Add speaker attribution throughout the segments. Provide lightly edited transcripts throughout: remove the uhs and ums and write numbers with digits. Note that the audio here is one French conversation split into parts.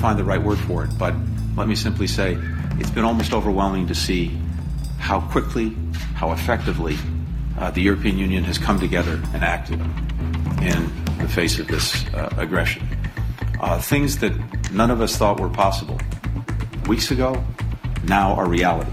Speaker 1: find the right word for it, but let me simply say it's been almost overwhelming to see how quickly, how effectively the European Union has come together and acted in the face of this aggression. Things that none of us thought were possible weeks ago now are reality.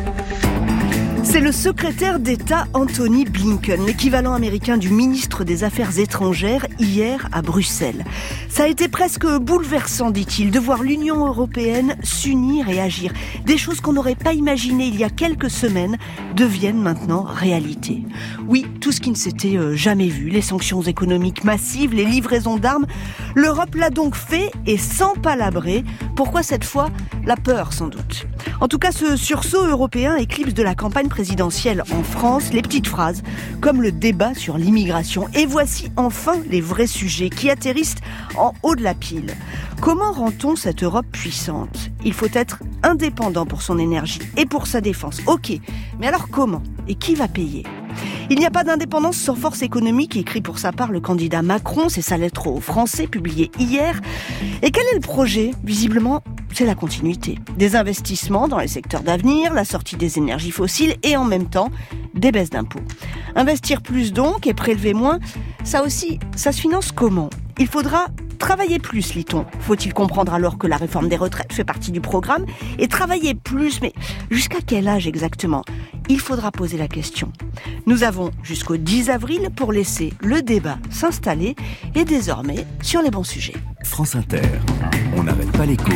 Speaker 2: C'est le secrétaire d'État Anthony Blinken, l'équivalent américain du ministre des Affaires étrangères, hier à Bruxelles. Ça a été presque bouleversant, dit-il, de voir l'Union européenne s'unir et agir. Des choses qu'on n'aurait pas imaginées il y a quelques semaines deviennent maintenant réalité. Oui, tout ce qui ne s'était jamais vu, les sanctions économiques massives, les livraisons d'armes, l'Europe l'a donc fait et sans palabrer. Pourquoi cette fois? La peur, sans doute. En tout cas, ce sursaut européen éclipse de la campagne présidentielle en France les petites phrases, comme le débat sur l'immigration. Et voici enfin les vrais sujets qui atterrissent en haut de la pile. Comment rend-on cette Europe puissante? Il faut être indépendant pour son énergie et pour sa défense. Ok, mais alors comment? Et qui va payer? Il n'y a pas d'indépendance sans force économique, écrit pour sa part le candidat Macron, c'est sa lettre aux Français publiée hier. Et quel est le projet? Visiblement, c'est la continuité. Des investissements dans les secteurs d'avenir, la sortie des énergies fossiles et en même temps, des baisses d'impôts. Investir plus donc et prélever moins, ça aussi, ça se finance comment? Il faudra travailler plus, lit-on. Faut-il comprendre alors que la réforme des retraites fait partie du programme? Et travailler plus, mais jusqu'à quel âge exactement? Il faudra poser la question. Nous avons jusqu'au 10 avril pour laisser le débat s'installer et désormais sur les bons sujets.
Speaker 3: France Inter, on n'arrête pas l'écho.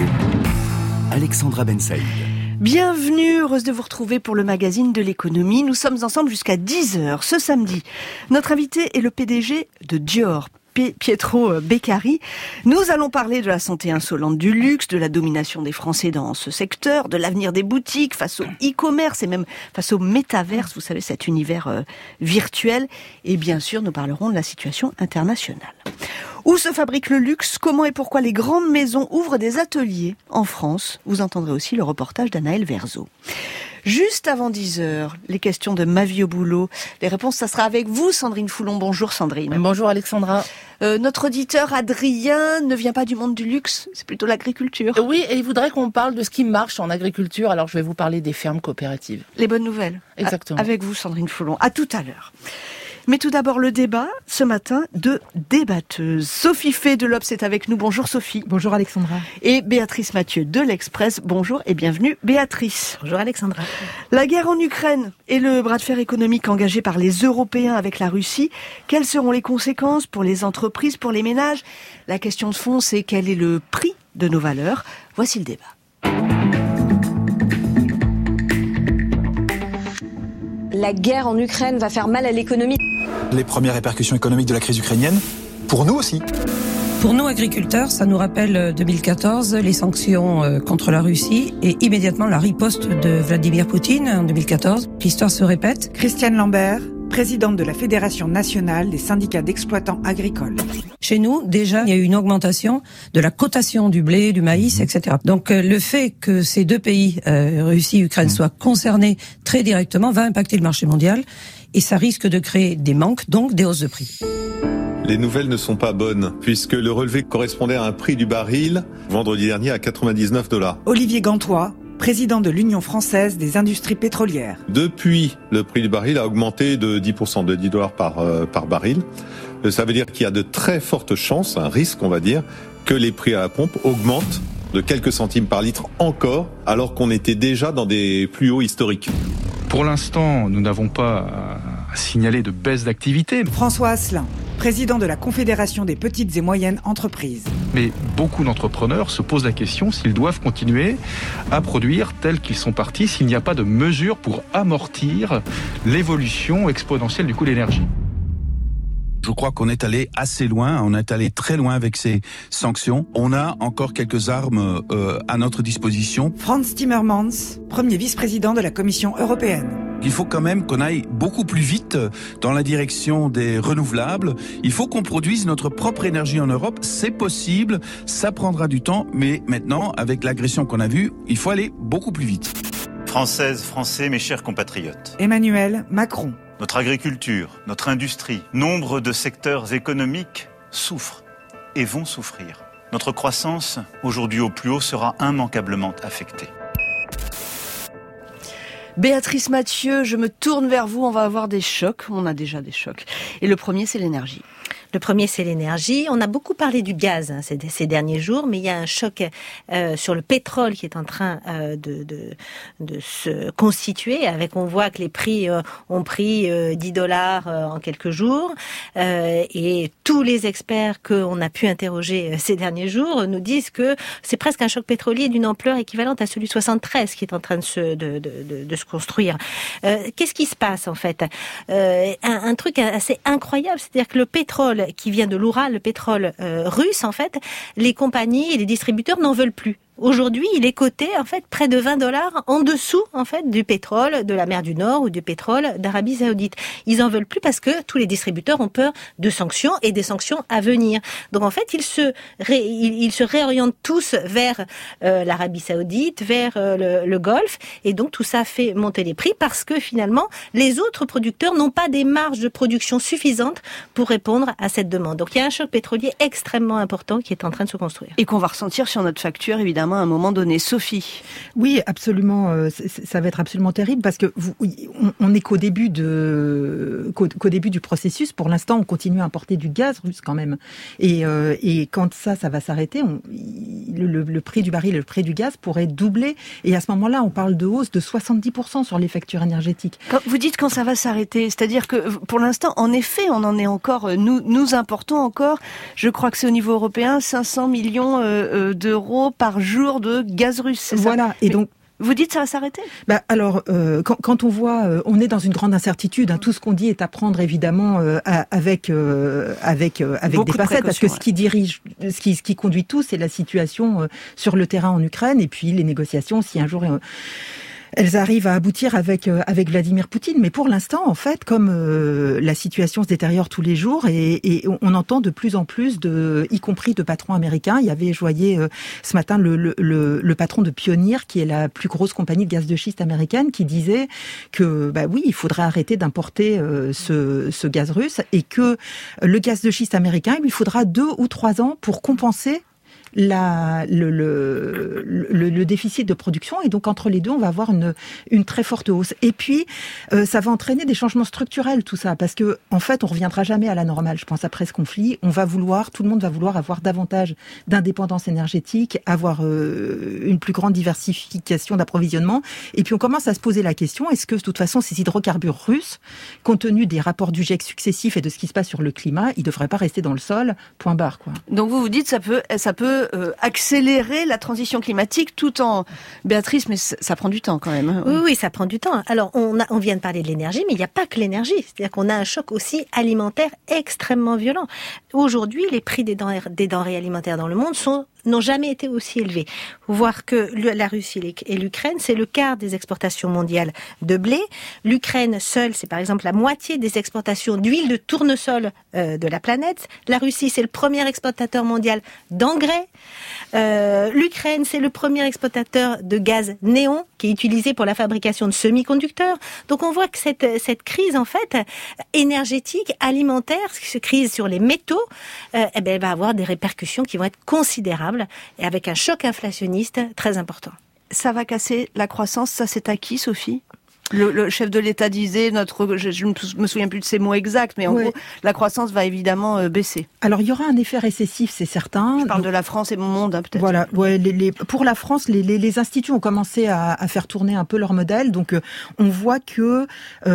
Speaker 3: Alexandra Ben Saïd.
Speaker 2: Bienvenue, heureuse de vous retrouver pour le magazine de l'économie. Nous sommes ensemble jusqu'à 10h ce samedi. Notre invité est le PDG de Dior, Pietro Beccari. Nous allons parler de la santé insolente du luxe, de la domination des Français dans ce secteur, de l'avenir des boutiques face au e-commerce et même face au métaverse, vous savez, cet univers virtuel. Et bien sûr, nous parlerons de la situation internationale. Où se fabrique le luxe? Comment et pourquoi les grandes maisons ouvrent des ateliers en France? Vous entendrez aussi le reportage d'Anaël Verzo. Juste avant 10h, les questions de ma vie au boulot. Les réponses, ça sera avec vous, Sandrine Foulon. Bonjour Sandrine.
Speaker 4: Bonjour Alexandra.
Speaker 2: Notre auditeur Adrien ne vient pas du monde du luxe, c'est plutôt l'agriculture.
Speaker 4: Oui, et il voudrait qu'on parle de ce qui marche en agriculture, alors je vais vous parler des fermes coopératives.
Speaker 2: Les bonnes nouvelles.
Speaker 4: Exactement.
Speaker 2: Avec vous, Sandrine Foulon. À tout à l'heure. Mais tout d'abord, le débat, ce matin, de débatteuse. Sophie Fay de l'Obs est avec nous. Bonjour Sophie.
Speaker 5: Bonjour Alexandra.
Speaker 2: Et Béatrice Mathieu de l'Express. Bonjour et bienvenue Béatrice.
Speaker 5: Bonjour Alexandra.
Speaker 2: La guerre en Ukraine et le bras de fer économique engagé par les Européens avec la Russie. Quelles seront les conséquences pour les entreprises, pour les ménages? La question de fond, c'est quel est le prix de nos valeurs? Voici le débat.
Speaker 6: La guerre en Ukraine va faire mal à l'économie.
Speaker 7: Les premières répercussions économiques de la crise ukrainienne, pour nous aussi.
Speaker 8: Pour nous, agriculteurs, ça nous rappelle 2014, les sanctions contre la Russie et immédiatement la riposte de Vladimir Poutine en 2014. L'histoire se répète.
Speaker 5: Christiane Lambert, présidente de la Fédération nationale des syndicats d'exploitants agricoles.
Speaker 8: Chez nous, déjà, il y a eu une augmentation de la cotation du blé, du maïs, etc. Donc, le fait que ces deux pays, Russie et Ukraine, soient concernés très directement va impacter le marché mondial et ça risque de créer des manques, donc des hausses de prix.
Speaker 9: Les nouvelles ne sont pas bonnes, puisque le relevé correspondait à un prix du baril, vendredi dernier, à $99.
Speaker 5: Olivier Gantois, président de l'Union française des industries pétrolières.
Speaker 9: Depuis, le prix du baril a augmenté de 10%, de $10 par baril. Ça veut dire qu'il y a de très fortes chances, un risque on va dire, que les prix à la pompe augmentent de quelques centimes par litre encore, alors qu'on était déjà dans des plus hauts historiques.
Speaker 10: Pour l'instant, nous n'avons pas à signaler de baisse d'activité.
Speaker 5: François Asselin, président de la Confédération des petites et moyennes entreprises.
Speaker 10: Mais beaucoup d'entrepreneurs se posent la question s'ils doivent continuer à produire tels qu'ils sont partis, s'il n'y a pas de mesures pour amortir l'évolution exponentielle du coût de l'énergie.
Speaker 11: Je crois qu'on est allé assez loin, on est allé très loin avec ces sanctions. On a encore quelques armes à notre disposition.
Speaker 5: Frans Timmermans, premier vice-président de la Commission européenne.
Speaker 11: Il faut quand même qu'on aille beaucoup plus vite dans la direction des renouvelables. Il faut qu'on produise notre propre énergie en Europe. C'est possible, ça prendra du temps, mais maintenant, avec l'agression qu'on a vue, il faut aller beaucoup plus vite.
Speaker 12: Françaises, Français, mes chers compatriotes.
Speaker 5: Emmanuel Macron.
Speaker 12: Notre agriculture, notre industrie, nombre de secteurs économiques souffrent et vont souffrir. notre croissance, aujourd'hui au plus haut, sera immanquablement affectée.
Speaker 2: Béatrice Mathieu, je me tourne vers vous, on va avoir des chocs, on a déjà des chocs. Et le premier, c'est l'énergie.
Speaker 13: Le premier, c'est l'énergie. On a beaucoup parlé du gaz ces derniers jours, mais il y a un choc sur le pétrole qui est en train de se constituer. On voit que les prix ont pris $10 en quelques jours. Et tous les experts qu'on a pu interroger ces derniers jours nous disent que c'est presque un choc pétrolier d'une ampleur équivalente à celui de 73 qui est en train de se construire. Qu'est-ce qui se passe en fait ? Un truc assez incroyable, c'est-à-dire que le pétrole qui vient de l'Oural, le pétrole russe, en fait, les compagnies et les distributeurs n'en veulent plus. Aujourd'hui, il est coté en fait près de $20 en dessous en fait du pétrole de la mer du Nord ou du pétrole d'Arabie Saoudite. Ils en veulent plus parce que tous les distributeurs ont peur de sanctions et des sanctions à venir. Donc en fait, ils se réorientent tous vers l'Arabie Saoudite, vers le Golfe, et donc tout ça fait monter les prix parce que finalement les autres producteurs n'ont pas des marges de production suffisantes pour répondre à cette demande. Donc il y a un choc pétrolier extrêmement important qui est en train de se construire.
Speaker 2: Et qu'on va ressentir sur notre facture évidemment à un moment donné. Sophie.
Speaker 5: Oui, absolument. Ça va être absolument terrible parce que on n'est qu'au début du processus. Pour l'instant, on continue à importer du gaz russe quand même. Et quand ça va s'arrêter, le prix du baril, le prix du gaz pourrait doubler. Et à ce moment-là, on parle de hausse de 70% sur les factures énergétiques.
Speaker 2: Quand vous dites quand ça va s'arrêter, c'est-à-dire que pour l'instant, en effet, on en est encore. Nous importons encore. Je crois que c'est au niveau européen 500 millions d'euros par jour de gaz russe, c'est ça ?
Speaker 5: Voilà, et donc
Speaker 2: vous dites ça va s'arrêter ?
Speaker 5: Alors, quand on voit, on est dans une grande incertitude. Tout ce qu'on dit est à prendre évidemment avec des pincettes, parce que ce qui conduit tout, c'est la situation sur le terrain en Ukraine, et puis les négociations. Si un jour elles arrivent à aboutir avec Vladimir Poutine. Mais pour l'instant, en fait, comme la situation se détériore tous les jours et on entend de plus en plus y compris de patrons américains. Il y avait, je voyais ce matin le patron de Pioneer, qui est la plus grosse compagnie de gaz de schiste américaine, qui disait que oui, il faudrait arrêter d'importer ce gaz russe et que le gaz de schiste américain, il lui faudra 2 ou 3 ans pour compenser le déficit de production, et donc entre les deux on va avoir une très forte hausse. Et puis ça va entraîner des changements structurels, tout ça, parce que en fait on reviendra jamais à la normale, je pense, après ce conflit. Tout le monde va vouloir avoir davantage d'indépendance énergétique, avoir une plus grande diversification d'approvisionnement, et puis on commence à se poser la question, est-ce que de toute façon ces hydrocarbures russes, compte tenu des rapports du GIEC successifs et de ce qui se passe sur le climat, ils devraient pas rester dans le sol, point barre, quoi.
Speaker 2: Donc vous dites ça peut accélérer la transition climatique tout en... Béatrice, mais ça prend du temps quand même. Hein.
Speaker 13: Oui, ça prend du temps. Alors, on vient de parler de l'énergie, mais il n'y a pas que l'énergie. C'est-à-dire qu'on a un choc aussi alimentaire extrêmement violent. Aujourd'hui, les prix des denrées alimentaires dans le monde n'ont jamais été aussi élevés. Faut voir que la Russie et l'Ukraine, c'est le quart des exportations mondiales de blé. L'Ukraine seule, c'est par exemple la moitié des exportations d'huile de tournesol de la planète. La Russie, c'est le premier exportateur mondial d'engrais. L'Ukraine, c'est le premier exportateur de gaz néon qui est utilisé pour la fabrication de semi-conducteurs. Donc on voit que cette crise en fait énergétique, alimentaire, cette crise sur les métaux, elle va avoir des répercussions qui vont être considérables et avec un choc inflationniste très important.
Speaker 2: Ça va casser la croissance, ça c'est acquis, Sophie ? Le chef de l'État disait, je ne me souviens plus de ces mots exacts, mais en gros, la croissance va évidemment baisser.
Speaker 5: Alors, il y aura un effet récessif, c'est certain.
Speaker 2: Je parle de la France et mon monde, peut-être.
Speaker 5: Voilà. Pour la France, les instituts ont commencé à faire tourner un peu leur modèle. Donc, on voit que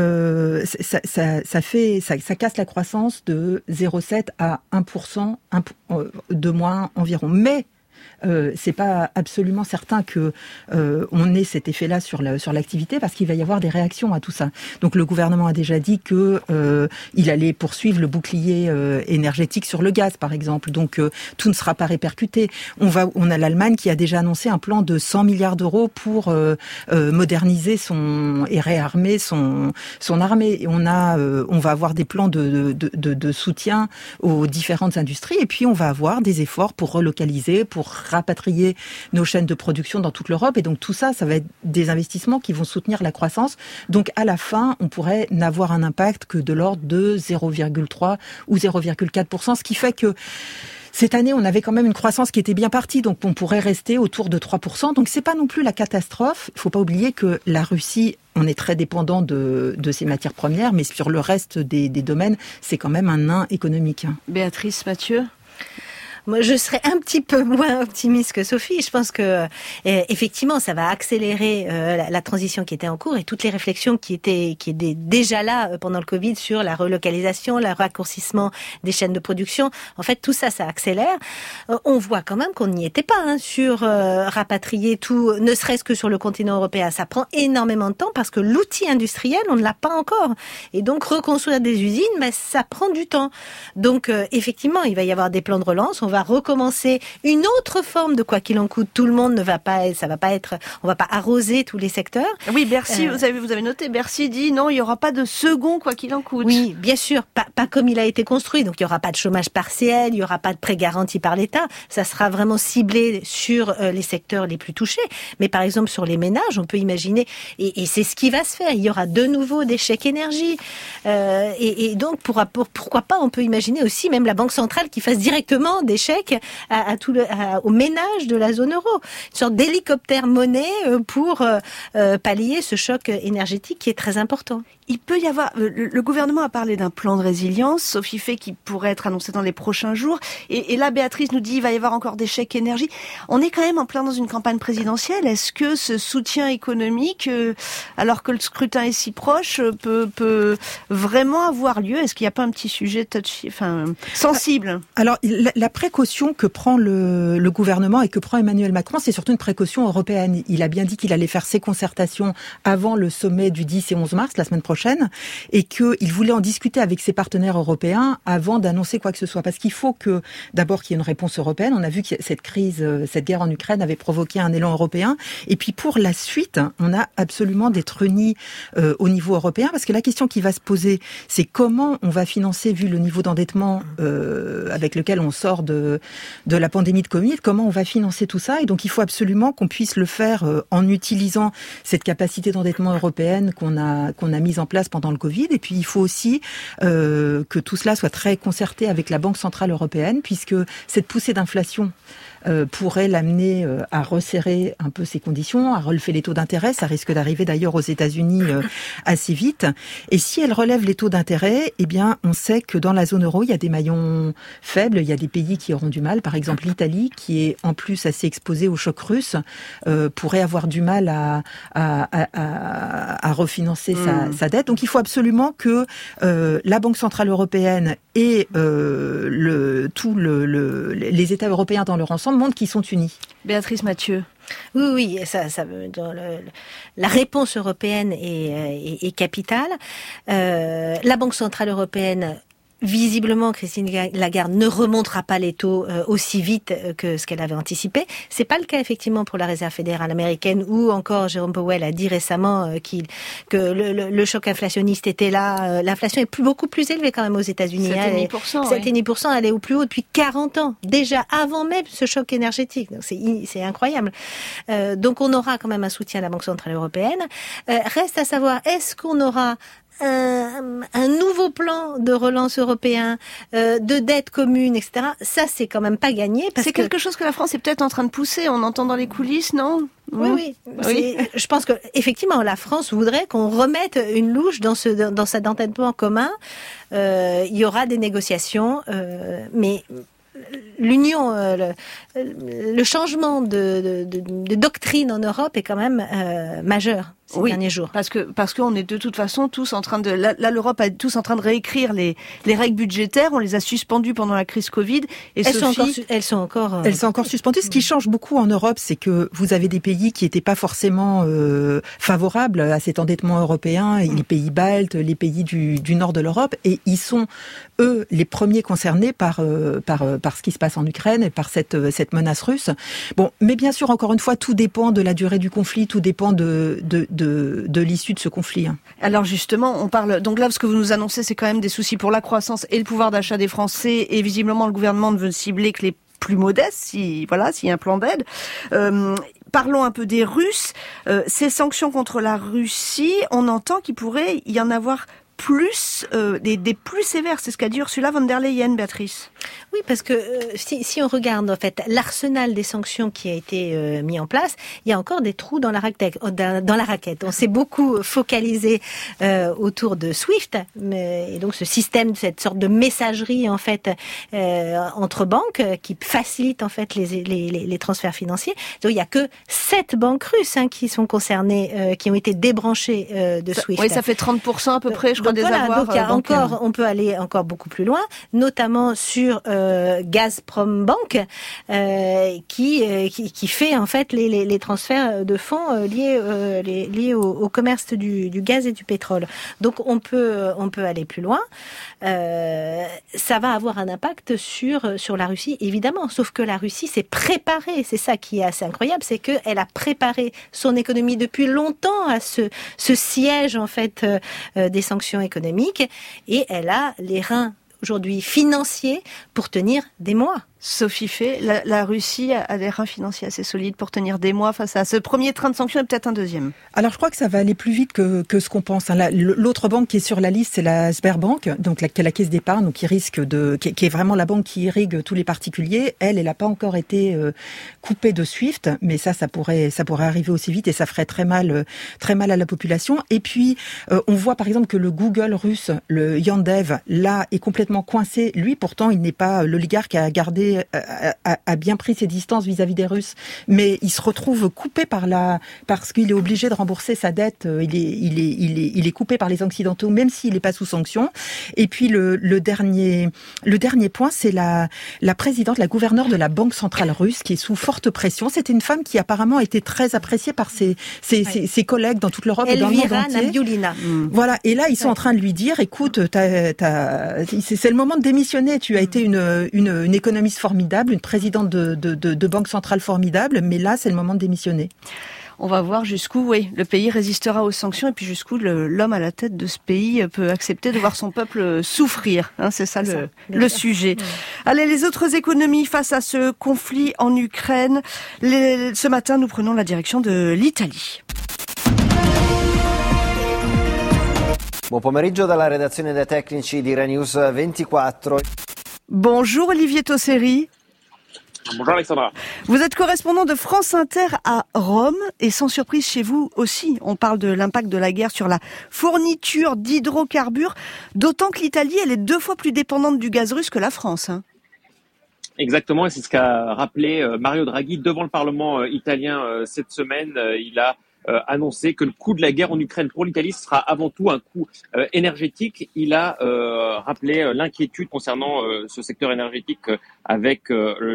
Speaker 5: ça casse la croissance de 0,7 à 1% de moins environ. Mais c'est pas absolument certain que on ait cet effet-là sur l'activité, parce qu'il va y avoir des réactions à tout ça. Donc le gouvernement a déjà dit que il allait poursuivre le bouclier énergétique sur le gaz, par exemple. Donc tout ne sera pas répercuté. On a l'Allemagne qui a déjà annoncé un plan de 100 milliards d'euros pour moderniser et réarmer son armée. Et on va avoir des plans de soutien aux différentes industries, et puis on va avoir des efforts pour relocaliser, pour rapatrier nos chaînes de production dans toute l'Europe. Et donc tout ça, ça va être des investissements qui vont soutenir la croissance. Donc à la fin, on pourrait n'avoir un impact que de l'ordre de 0,3 ou 0,4%, ce qui fait que Cette année, on avait quand même une croissance qui était bien partie, donc on pourrait rester autour de 3%. Donc c'est pas non plus la catastrophe. Il faut pas oublier que la Russie, on est très dépendant de ses matières premières, mais sur le reste des domaines, c'est quand même un nain économique.
Speaker 2: Béatrice Mathieu?
Speaker 13: Moi, je serais un petit peu moins optimiste que Sophie. Je pense que effectivement, ça va accélérer la transition qui était en cours et toutes les réflexions qui étaient déjà là pendant le Covid sur la relocalisation, le raccourcissement des chaînes de production. En fait, tout ça, ça accélère. On voit quand même qu'on n'y était pas sur rapatrier tout, ne serait-ce que sur le continent européen. Ça prend énormément de temps parce que l'outil industriel, on ne l'a pas encore. Et donc, reconstruire des usines, ça prend du temps. Donc, effectivement, il va y avoir des plans de relance. On va recommencer une autre forme de quoi qu'il en coûte. Tout le monde ne va pas, ça va pas être, on va pas arroser tous les secteurs.
Speaker 2: Oui, Bercy, vous avez noté, Bercy dit non, il y aura pas de second quoi qu'il en coûte.
Speaker 13: Oui, bien sûr, pas comme il a été construit. Donc il y aura pas de chômage partiel, il y aura pas de prêts garantis par l'État. Ça sera vraiment ciblé sur les secteurs les plus touchés. Mais par exemple sur les ménages, on peut imaginer, et c'est ce qui va se faire. Il y aura de nouveau des chèques énergie. Et donc pourquoi pas, on peut imaginer aussi même la Banque centrale qui fasse directement des chèques aux ménages de la zone euro. Une sorte d'hélicoptère monnaie pour pallier ce choc énergétique qui est très important.
Speaker 2: Il peut y avoir... Le gouvernement a parlé d'un plan de résilience, Sophie Fay, qui pourrait être annoncé dans les prochains jours. Et là, Béatrice nous dit il va y avoir encore des chèques énergie. On est quand même en plein dans une campagne présidentielle. Est-ce que ce soutien économique, alors que le scrutin est si proche, peut vraiment avoir lieu? Est-ce qu'il n'y a pas un petit sujet sensible?
Speaker 5: Alors, la précaution que prend le gouvernement et que prend Emmanuel Macron, c'est surtout une précaution européenne. Il a bien dit qu'il allait faire ses concertations avant le sommet du 10 et 11 mars, la semaine prochaine, et qu'il voulait en discuter avec ses partenaires européens avant d'annoncer quoi que ce soit. Parce qu'il faut d'abord qu'il y ait une réponse européenne. On a vu que cette crise, cette guerre en Ukraine avait provoqué un élan européen. Et puis pour la suite, on a absolument d'être unis au niveau européen, parce que la question qui va se poser, c'est comment on va financer, vu le niveau d'endettement avec lequel on sort de la pandémie de Covid, comment on va financer tout ça. Et donc il faut absolument qu'on puisse le faire en utilisant cette capacité d'endettement européenne qu'on a mise en place pendant le Covid. Et puis il faut aussi que tout cela soit très concerté avec la Banque centrale européenne, puisque cette poussée d'inflation pourrait l'amener à resserrer un peu ses conditions, à relever les taux d'intérêt. Ça risque d'arriver d'ailleurs aux États-Unis assez vite. Et si elle relève les taux d'intérêt, eh bien, on sait que dans la zone euro, il y a des maillons faibles, il y a des pays qui auront du mal. Par exemple, l'Italie, qui est en plus assez exposée au choc russe, pourrait avoir du mal à refinancer sa dette. Donc, il faut absolument que la Banque centrale européenne et les États européens dans leur ensemble montrent qu'ils sont unis.
Speaker 2: Béatrice Mathieu.
Speaker 13: Oui, la réponse européenne est capitale. La Banque centrale européenne, visiblement, Christine Lagarde ne remontera pas les taux aussi vite que ce qu'elle avait anticipé. C'est pas le cas effectivement pour la Réserve fédérale américaine, où encore Jérôme Powell a dit récemment que le choc inflationniste était là. L'inflation est beaucoup plus élevée quand même aux États-Unis. 7,5%, elle est au plus haut depuis 40 ans, déjà avant même ce choc énergétique. Donc c'est incroyable. Donc on aura quand même un soutien de la Banque centrale européenne. Reste à savoir, est-ce qu'on aura un nouveau plan de relance européen, de dette commune, etc. Ça, c'est quand même pas gagné.
Speaker 2: C'est quelque chose que la France est peut-être en train de pousser. On entend dans les coulisses, non?
Speaker 13: Oui. Je pense que effectivement, la France voudrait qu'on remette une louche dans cet endettement commun. Il y aura des négociations, mais l'union, le changement de doctrine en Europe est quand même majeur ces derniers jours.
Speaker 2: Parce qu'on est de toute façon tous en train de... Là, l'Europe est tous en train de réécrire les règles budgétaires. On les a suspendues pendant la crise Covid. Et
Speaker 13: elles sont encore
Speaker 5: suspendues. Ce qui change beaucoup en Europe, c'est que vous avez des pays qui n'étaient pas forcément favorables à cet endettement européen, les pays baltes, les pays du nord de l'Europe, et ils sont, eux, les premiers concernés par ce qui se passe en Ukraine et par cette menace russe. Bon, mais bien sûr, encore une fois, tout dépend de la durée du conflit, tout dépend de l'issue de ce conflit.
Speaker 2: Alors justement, on parle... Donc là, ce que vous nous annoncez, c'est quand même des soucis pour la croissance et le pouvoir d'achat des Français. Et visiblement, le gouvernement ne veut cibler que les plus modestes, s'il y a un plan d'aide. Parlons un peu des Russes. Ces sanctions contre la Russie, on entend qu'il pourrait y en avoir des plus sévères. C'est ce qu'a dit Ursula von der Leyen, Béatrice.
Speaker 13: Oui, parce que si on regarde en fait l'arsenal des sanctions qui a été mis en place, il y a encore des trous dans la raquette. On s'est beaucoup focalisé autour de SWIFT, et donc ce système, cette sorte de messagerie en fait entre banques qui facilite en fait les transferts financiers. Donc il y a que 7 banques russes qui sont concernées, qui ont été débranchées de SWIFT.
Speaker 2: Oui, ça fait 30% à peu près, je crois, des avoirs.
Speaker 13: Donc il y a encore, on peut aller encore beaucoup plus loin, notamment sur Gazprom Bank, qui fait en fait les transferts de fonds liés au commerce du gaz et du pétrole. Donc on peut aller plus loin. Ça va avoir un impact sur la Russie, évidemment. Sauf que la Russie s'est préparée. C'est ça qui est assez incroyable, c'est qu'elle a préparé son économie depuis longtemps à ce siège en fait des sanctions économiques, et elle a les reins aujourd'hui financiers pour tenir des mois.
Speaker 2: Sophie Fay, la Russie a des reins financiers assez solides pour tenir des mois face à ce premier train de sanctions et peut-être un deuxième.
Speaker 5: Alors je crois que ça va aller plus vite que ce qu'on pense. L'autre banque qui est sur la liste, c'est la Sberbank, donc la caisse d'épargne, donc qui est vraiment la banque qui irrigue tous les particuliers. Elle n'a pas encore été coupée de SWIFT, mais ça pourrait arriver aussi vite et ça ferait très mal à la population. Et puis on voit par exemple que le Google russe, le Yandev, là est complètement coincé. Lui pourtant il n'est pas l'oligarque qui a gardé a bien pris ses distances vis-à-vis des Russes, mais il se retrouve coupé parce qu'il est obligé de rembourser sa dette. Il est coupé par les Occidentaux, même s'il n'est pas sous sanction. Et puis le dernier point, c'est la présidente, la gouverneure de la Banque centrale russe, qui est sous forte pression. C'était une femme qui apparemment a été très appréciée par ses collègues dans toute l'Europe et dans le monde entier.
Speaker 13: Nabiulina.
Speaker 5: Voilà. Et là, ils sont en train de lui dire, écoute, c'est le moment de démissionner. Tu as été une économiste formidable, une présidente de banque centrale formidable, mais là, c'est le moment de démissionner.
Speaker 2: On va voir jusqu'où, le pays résistera aux sanctions et puis jusqu'où l'homme à la tête de ce pays peut accepter de voir son peuple souffrir. C'est ça le sujet. Allez, les autres économies face à ce conflit en Ukraine. Ce matin, nous prenons la direction de l'Italie.
Speaker 14: Buon pomeriggio dalla redazione dei tecnici di Rai News 24.
Speaker 2: Bonjour Olivier Tosseri.
Speaker 15: Bonjour Alexandra.
Speaker 2: Vous êtes correspondant de France Inter à Rome et sans surprise chez vous aussi, on parle de l'impact de la guerre sur la fourniture d'hydrocarbures, d'autant que l'Italie, elle est 2 fois plus dépendante du gaz russe que la France.
Speaker 15: Exactement, et c'est ce qu'a rappelé Mario Draghi devant le Parlement italien cette semaine. Il a annoncé que le coût de la guerre en Ukraine pour l'Italie sera avant tout un coût énergétique. Il a rappelé l'inquiétude concernant ce secteur énergétique avec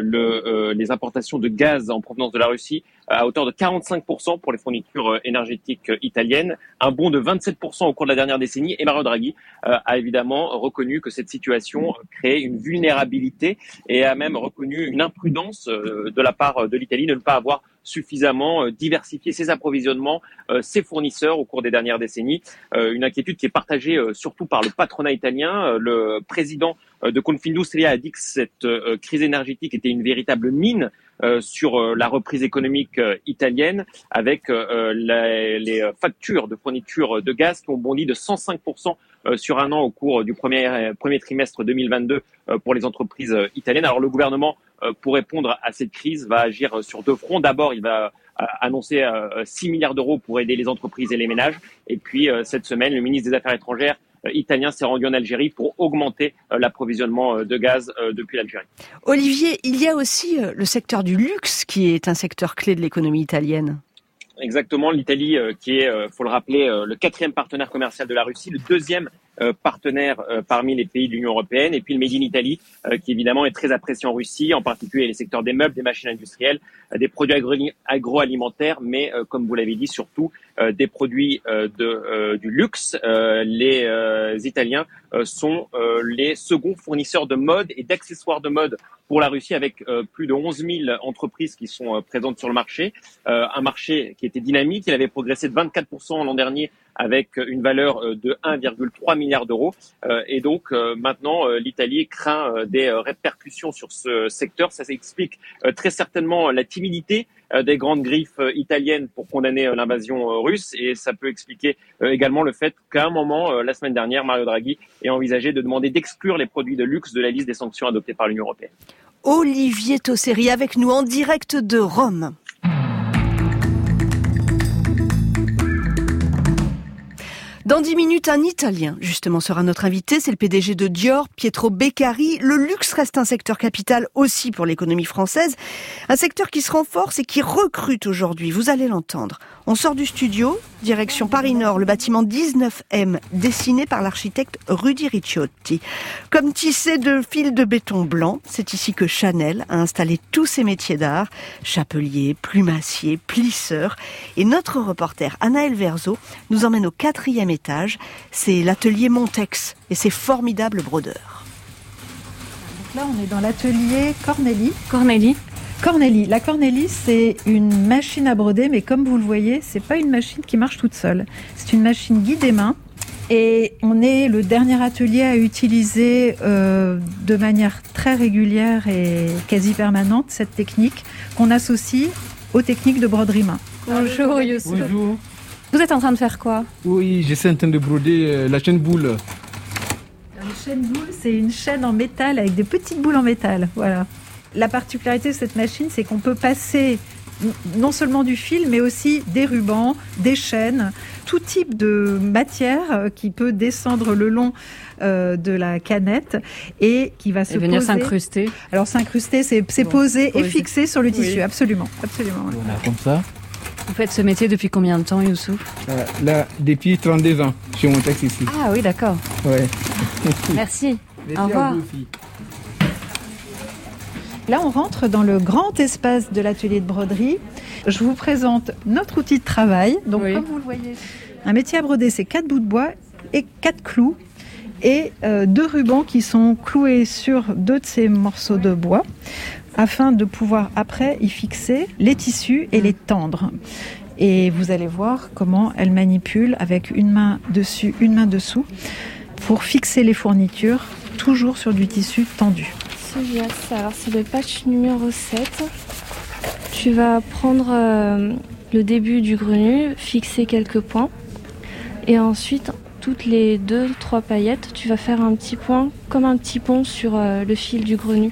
Speaker 15: les importations de gaz en provenance de la Russie à hauteur de 45% pour les fournitures énergétiques italiennes, un bond de 27% au cours de la dernière décennie. Et Mario Draghi a évidemment reconnu que cette situation créait une vulnérabilité et a même reconnu une imprudence de la part de l'Italie de ne pas avoir suffisamment diversifié ses approvisionnements, ses fournisseurs au cours des dernières décennies. Une inquiétude qui est partagée surtout par le patronat italien. Le président de Confindustria a dit que cette crise énergétique était une véritable mine sur la reprise économique italienne, avec les factures de fourniture de gaz qui ont bondi de 105% sur un an au cours du premier trimestre 2022 pour les entreprises italiennes. Alors le gouvernement, pour répondre à cette crise, va agir sur 2 fronts. D'abord, il va annoncer 6 milliards d'euros pour aider les entreprises et les ménages. Et puis cette semaine, le ministre des Affaires étrangères italien s'est rendu en Algérie pour augmenter l'approvisionnement de gaz depuis l'Algérie.
Speaker 2: Olivier, il y a aussi le secteur du luxe qui est un secteur clé de l'économie italienne.
Speaker 15: Exactement, l'Italie qui est, faut le rappeler, le 4e partenaire commercial de la Russie, le 2e partenaire parmi les pays de l'Union européenne, et puis le Made in Italy qui évidemment est très apprécié en Russie, en particulier les secteurs des meubles, des machines industrielles, des produits agroalimentaires, mais comme vous l'avez dit, surtout des produits du luxe. Les Italiens sont les seconds fournisseurs de mode et d'accessoires de mode pour la Russie, avec plus de 11 000 entreprises qui sont présentes sur le marché. Un marché qui était dynamique, il avait progressé de 24% l'an dernier avec une valeur de 1,3 milliard d'euros. Et donc maintenant, l'Italie craint des répercussions sur ce secteur. Ça s'explique très certainement la timidité des grandes griffes italiennes pour condamner l'invasion russe, et ça peut expliquer également le fait qu'à un moment, la semaine dernière, Mario Draghi ait envisagé de demander d'exclure les produits de luxe de la liste des sanctions adoptées par l'Union européenne.
Speaker 2: Olivier Tosseri avec nous en direct de Rome. Dans 10 minutes, un Italien, justement, sera notre invité. C'est le PDG de Dior, Pietro Beccari. Le luxe reste un secteur capital aussi pour l'économie française. Un secteur qui se renforce et qui recrute aujourd'hui. Vous allez l'entendre. On sort du studio, direction Paris-Nord, le bâtiment 19M, dessiné par l'architecte Rudy Ricciotti. Comme tissé de fils de béton blanc, c'est ici que Chanel a installé tous ses métiers d'art. Chapelier, plumassier, plisseur. Et notre reporter, Anaël Verzo, nous emmène au 4e étage. C'est l'atelier Montex et ses formidables brodeurs.
Speaker 5: Donc là, on est dans l'atelier Corneli.
Speaker 16: Corneli. La Corneli, c'est une machine à broder, mais comme vous le voyez, c'est pas une machine qui marche toute seule. C'est une machine guidée main. Et on est le dernier atelier à utiliser de manière très régulière et quasi permanente cette technique qu'on associe aux techniques de broderie main.
Speaker 17: Bonjour Youssouf.
Speaker 18: Bonjour.
Speaker 17: Vous êtes en train de faire quoi?
Speaker 18: Oui, je suis en train de broder la chaîne boule.
Speaker 16: Une chaîne boule, c'est une chaîne en métal avec des petites boules en métal. Voilà. La particularité de cette machine, c'est qu'on peut passer non seulement du fil, mais aussi des rubans, des chaînes, tout type de matière qui peut descendre le long de la canette et qui va se
Speaker 17: venir
Speaker 16: poser.
Speaker 17: S'incruster.
Speaker 16: Alors s'incruster, c'est poser et fixer sur le tissu, absolument.
Speaker 18: Voilà, comme ça.
Speaker 17: Vous faites ce métier depuis combien de temps, Youssouf?
Speaker 18: Là, depuis 32 ans, chez Montex ici.
Speaker 17: Ah oui, d'accord.
Speaker 18: Ouais.
Speaker 17: Merci. Au revoir.
Speaker 16: Là, on rentre dans le grand espace de l'atelier de broderie. Je vous présente notre outil de travail. Donc, comme vous le voyez, un métier à broder, c'est 4 bouts de bois et 4 clous et 2 rubans qui sont cloués sur 2 de ces morceaux de bois afin de pouvoir après y fixer les tissus et les tendre. Et vous allez voir comment elle manipule avec une main dessus, une main dessous pour fixer les fournitures toujours sur du tissu tendu.
Speaker 19: Alors c'est le patch numéro 7. Tu vas prendre le début du grenu, fixer quelques points et ensuite toutes les 2-3 paillettes, tu vas faire un petit point comme un petit pont sur le fil du grenu.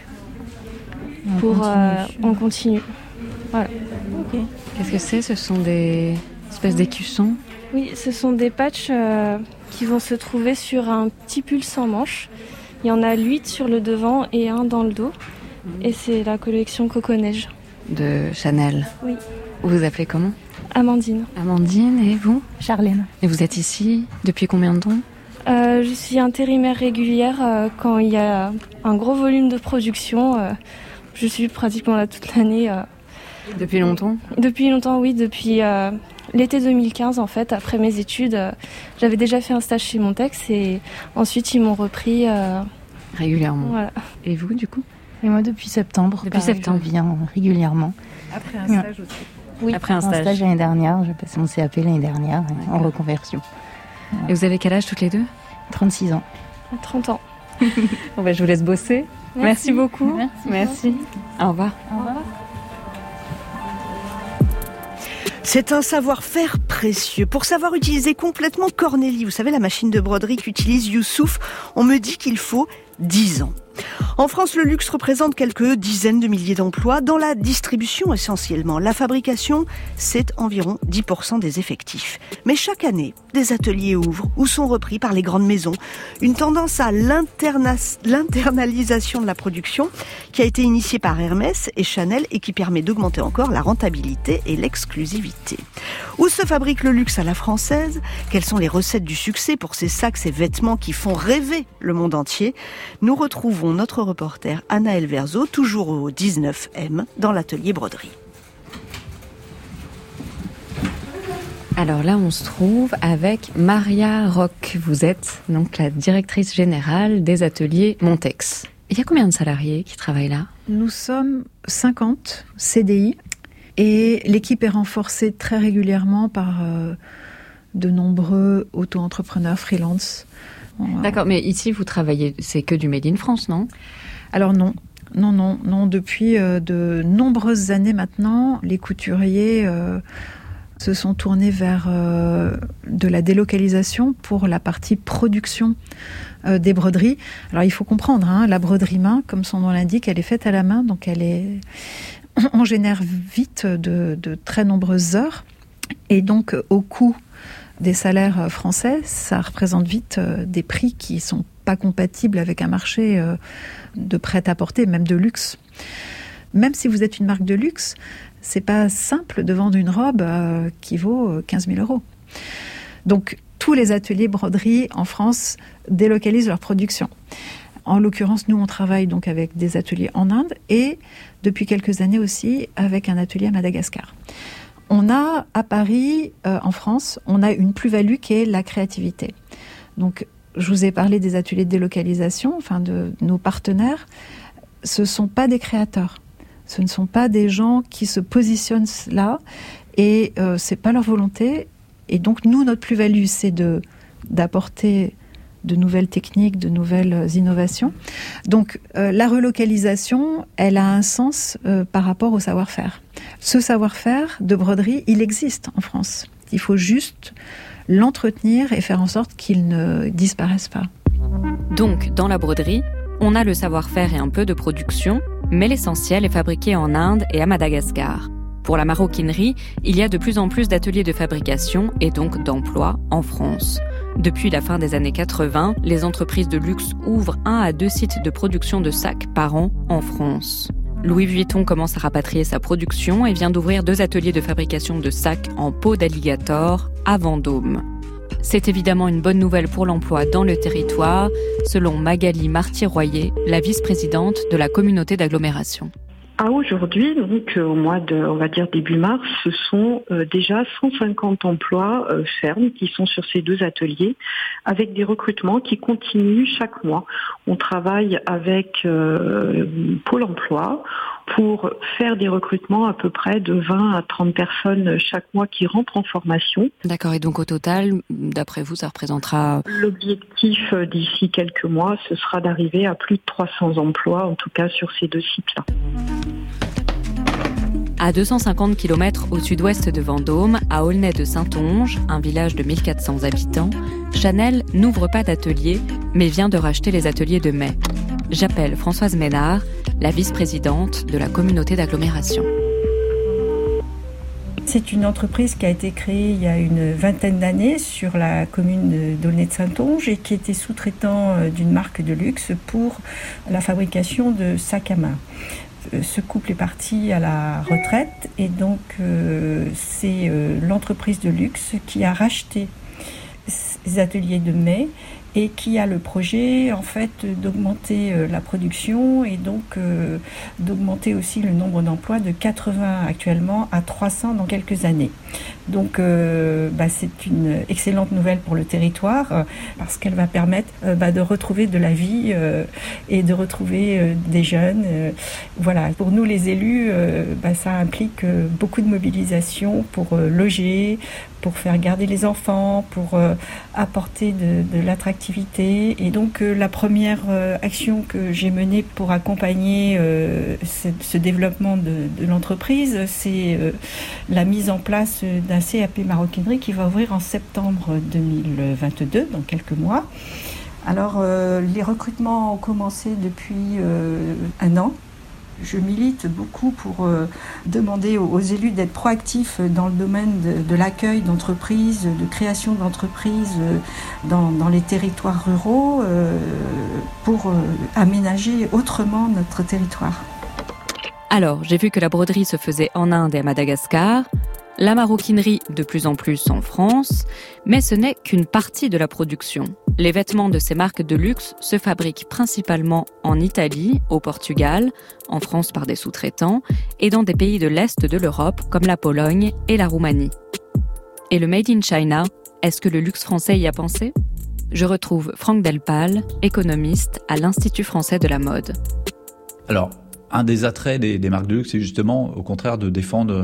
Speaker 19: On continue. Voilà.
Speaker 17: Okay. Qu'est-ce que c'est? Ce sont des espèces d'écussons?
Speaker 19: Oui, ce sont des patchs qui vont se trouver sur un petit pull sans manches. Il y en a 8 sur le devant et 1 dans le dos. Et c'est la collection Coco Neige.
Speaker 17: De Chanel?
Speaker 19: Oui.
Speaker 17: Vous vous appelez comment?
Speaker 19: Amandine.
Speaker 17: Amandine, et vous?
Speaker 19: Charlène.
Speaker 17: Et vous êtes ici depuis combien de temps?
Speaker 19: Je suis intérimaire régulière quand il y a un gros volume de production. Je suis pratiquement là toute l'année.
Speaker 17: Depuis longtemps? Depuis
Speaker 19: longtemps, oui. Depuis l'été 2015, en fait, après mes études. J'avais déjà fait un stage chez Montex et ensuite ils m'ont repris...
Speaker 17: régulièrement.
Speaker 19: Voilà.
Speaker 17: Et vous, du coup?
Speaker 20: Et moi, depuis septembre.
Speaker 17: Depuis septembre.
Speaker 20: Je viens régulièrement.
Speaker 16: Après un stage aussi.
Speaker 20: Oui, après un stage l'année dernière. J'ai passé mon CAP l'année dernière en reconversion.
Speaker 17: Et vous avez quel âge toutes les deux?
Speaker 20: 36 ans.
Speaker 19: 30 ans.
Speaker 17: Bon, je vous laisse bosser. Merci beaucoup. Merci. Au revoir.
Speaker 19: Au revoir.
Speaker 2: C'est un savoir-faire précieux. Pour savoir utiliser complètement Corneli, vous savez, la machine de broderie qu'utilise Youssouf, on me dit qu'il faut 10 ans. En France, le luxe représente quelques dizaines de milliers d'emplois dans la distribution essentiellement. La fabrication, c'est environ 10% des effectifs. Mais chaque année, des ateliers ouvrent ou sont repris par les grandes maisons. Une tendance à l'internalisation de la production qui a été initiée par Hermès et Chanel et qui permet d'augmenter encore la rentabilité et l'exclusivité. Où se fabrique le luxe à la française? Quelles sont les recettes du succès pour ces sacs, ces vêtements qui font rêver le monde entier? Nous retrouvons notre reporter Anaël Verzo, toujours au 19M, dans l'atelier broderie.
Speaker 17: Alors là, on se trouve avec Maria Roch. Vous êtes donc la directrice générale des ateliers Montex. Il y a combien de salariés qui travaillent là?
Speaker 16: Nous sommes 50 CDI et l'équipe est renforcée très régulièrement par de nombreux auto-entrepreneurs freelance.
Speaker 17: D'accord, mais ici vous travaillez, c'est que du Made in France, non ?
Speaker 16: Alors non. Depuis de nombreuses années maintenant, les couturiers se sont tournés vers de la délocalisation pour la partie production des broderies. Alors il faut comprendre, la broderie main, comme son nom l'indique, elle est faite à la main, donc on génère vite de très nombreuses heures, et donc au coût des salaires français, ça représente vite des prix qui sont pas compatibles avec un marché de prêt-à-porter, même de luxe. Même si vous êtes une marque de luxe, c'est pas simple de vendre une robe qui vaut 15 000 €. Donc, tous les ateliers broderie en France délocalisent leur production. En l'occurrence, nous, on travaille donc avec des ateliers en Inde et, depuis quelques années aussi, avec un atelier à Madagascar. On a, à Paris, en France, on a une plus-value qui est la créativité. Donc, je vous ai parlé des ateliers de délocalisation, de nos partenaires. Ce ne sont pas des créateurs. Ce ne sont pas des gens qui se positionnent là et ce n'est pas leur volonté. Et donc, nous, notre plus-value, c'est d'apporter de nouvelles techniques, de nouvelles innovations. Donc, la relocalisation, elle a un sens par rapport au savoir-faire. Ce savoir-faire de broderie, il existe en France. Il faut juste l'entretenir et faire en sorte qu'il ne disparaisse pas.
Speaker 17: Donc, dans la broderie, on a le savoir-faire et un peu de production, mais l'essentiel est fabriqué en Inde et à Madagascar. Pour la maroquinerie, il y a de plus en plus d'ateliers de fabrication et donc d'emplois en France. Depuis la fin des années 80, les entreprises de luxe ouvrent 1 à 2 sites de production de sacs par an en France. Louis Vuitton commence à rapatrier sa production et vient d'ouvrir 2 ateliers de fabrication de sacs en peau d'alligator à Vendôme. C'est évidemment une bonne nouvelle pour l'emploi dans le territoire, selon Magali Marty-Royer, la vice-présidente de la communauté d'agglomération.
Speaker 21: À aujourd'hui, donc au mois de, on va dire début mars, ce sont déjà 150 emplois fermes qui sont sur ces 2 ateliers, avec des recrutements qui continuent chaque mois. On travaille avec Pôle emploi pour faire des recrutements à peu près de 20 à 30 personnes chaque mois qui rentrent en formation.
Speaker 17: D'accord, et donc au total, d'après vous, ça représentera...
Speaker 21: L'objectif d'ici quelques mois, ce sera d'arriver à plus de 300 emplois, en tout cas sur ces 2 sites-là.
Speaker 17: À 250 km au sud-ouest de Vendôme, à Aulnay-de-Saintonge, un village de 1400 habitants, Chanel n'ouvre pas d'atelier, mais vient de racheter les ateliers de mai. J'appelle Françoise Ménard, la vice-présidente de la communauté d'agglomération.
Speaker 22: C'est une entreprise qui a été créée il y a une vingtaine d'années sur la commune d'Aulnay-de-Saintonge et qui était sous-traitant d'une marque de luxe pour la fabrication de sacs à main. Ce couple est parti à la retraite et donc c'est l'entreprise de luxe qui a racheté ces ateliers de mai et qui a le projet en fait d'augmenter la production et donc d'augmenter aussi le nombre d'emplois de 80 actuellement à 300 dans quelques années. Donc c'est une excellente nouvelle pour le territoire parce qu'elle va permettre de retrouver de la vie et de retrouver des jeunes. Voilà, pour nous les élus, ça implique beaucoup de mobilisation pour loger, pour faire garder les enfants, pour apporter de l'attractivité. Et donc la première action que j'ai menée pour accompagner ce développement de l'entreprise, c'est la mise en place d'un CAP maroquinerie qui va ouvrir en septembre 2022, dans quelques mois. Alors les recrutements ont commencé depuis 1 an. Je milite beaucoup pour demander aux élus d'être proactifs dans le domaine de l'accueil d'entreprises, de création d'entreprises dans les territoires ruraux pour aménager autrement notre territoire.
Speaker 17: Alors, j'ai vu que la broderie se faisait en Inde et à Madagascar, la maroquinerie de plus en plus en France, mais ce n'est qu'une partie de la production. Les vêtements de ces marques de luxe se fabriquent principalement en Italie, au Portugal, en France par des sous-traitants, et dans des pays de l'Est de l'Europe comme la Pologne et la Roumanie. Et le Made in China, est-ce que le luxe français y a pensé ? Je retrouve Franck Delpal, économiste à l'Institut français de la mode.
Speaker 23: Alors, un des attraits des marques de luxe, c'est justement, au contraire, de défendre